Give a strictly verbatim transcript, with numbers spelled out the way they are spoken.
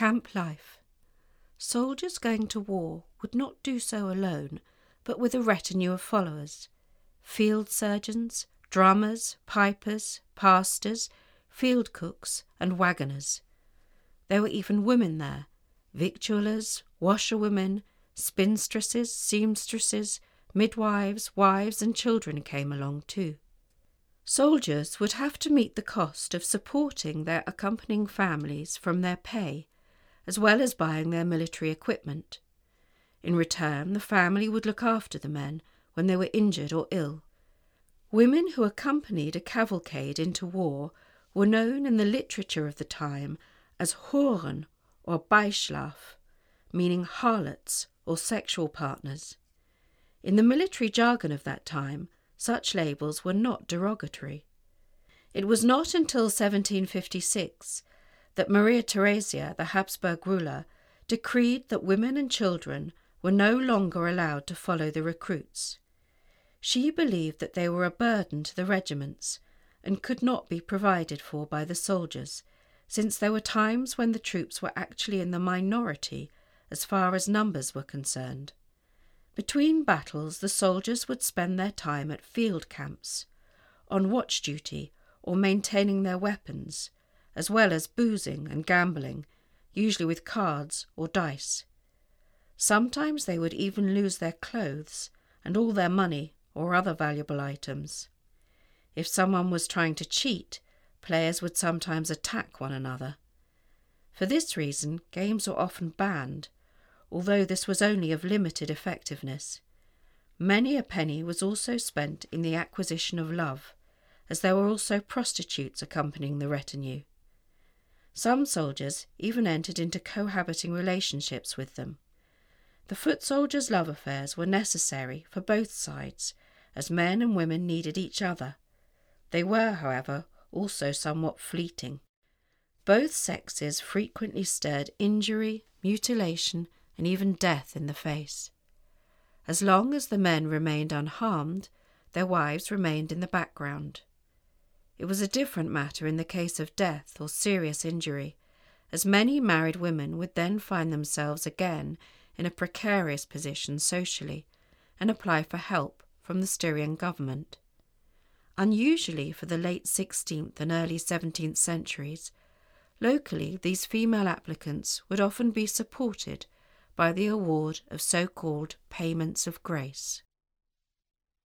Camp life. Soldiers going to war would not do so alone, but with a retinue of followers: field surgeons, drummers, pipers, pastors, field cooks, and waggoners. There were even women there: victuallers, washerwomen, spinstresses, seamstresses, midwives, wives, and children came along too. Soldiers would have to meet the cost of supporting their accompanying families from their pay, as well as buying their military equipment. In return, the family would look after the men when they were injured or ill. Women who accompanied a cavalcade into war were known in the literature of the time as Huren or Beischlaf, meaning harlots or sexual partners. In the military jargon of that time, such labels were not derogatory. It was not until seventeen fifty-six that Maria Theresia, the Habsburg ruler, decreed that women and children were no longer allowed to follow the recruits. She believed that they were a burden to the regiments and could not be provided for by the soldiers, since there were times when the troops were actually in the minority as far as numbers were concerned. Between battles, the soldiers would spend their time at field camps, on watch duty or maintaining their weapons, as well as boozing and gambling, usually with cards or dice. Sometimes they would even lose their clothes and all their money or other valuable items. If someone was trying to cheat, players would sometimes attack one another. For this reason, games were often banned, although this was only of limited effectiveness. Many a penny was also spent in the acquisition of love, as there were also prostitutes accompanying the retinue. Some soldiers even entered into cohabiting relationships with them. The foot soldiers' love affairs were necessary for both sides, as men and women needed each other. They were, however, also somewhat fleeting. Both sexes frequently stared injury, mutilation, and even death in the face. As long as the men remained unharmed, their wives remained in the background. It was a different matter in the case of death or serious injury, as many married women would then find themselves again in a precarious position socially and apply for help from the Styrian government. Unusually for the late sixteenth and early seventeenth centuries, locally these female applicants would often be supported by the award of so-called payments of grace.